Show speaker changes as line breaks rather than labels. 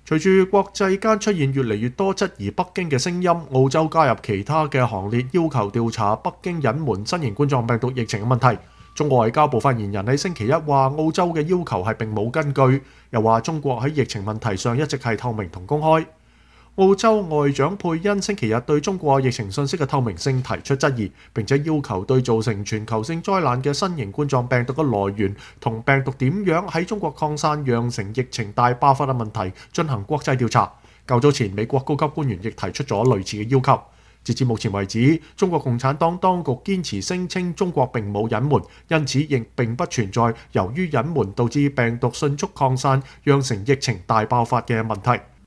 隨住國際間出現越嚟越多質疑北京嘅聲音，澳洲加入其他嘅行列，要求調查北京隱瞞新型冠狀病毒疫情嘅問題。中國外交部發言人喺星期一話，澳洲嘅要求係並冇根據，又話中國喺疫情問題上一直係透明同公開。澳洲外長佩恩星期日對中國疫情信息嘅透明性提出質疑，並且要求對造成全球性災難嘅新型冠狀病毒嘅來源同病毒點樣喺中國擴散釀成疫情大爆發嘅問題進行國際調查。較早前美國高級官員亦提出咗類似嘅要求。截至目前為止，中國共產黨當局堅持聲稱中國並冇隱瞞，因此亦並不存在由於隱瞞導致病毒迅速擴散釀成疫情大爆發嘅問題。